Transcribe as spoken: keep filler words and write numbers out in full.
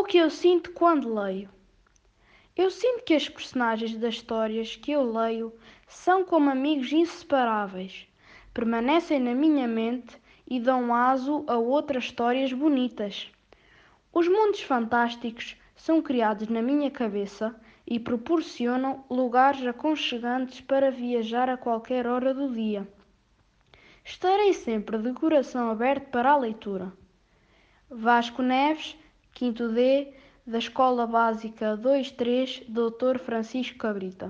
O que eu sinto quando leio? Eu sinto que as personagens das histórias que eu leio são como amigos inseparáveis. Permanecem na minha mente e dão aso a outras histórias bonitas. Os mundos fantásticos são criados na minha cabeça e proporcionam lugares aconchegantes para viajar a qualquer hora do dia. Estarei sempre de coração aberto para a leitura. Vasco Neves, quinto D, da Escola Básica dois três, doutor Francisco Cabrita.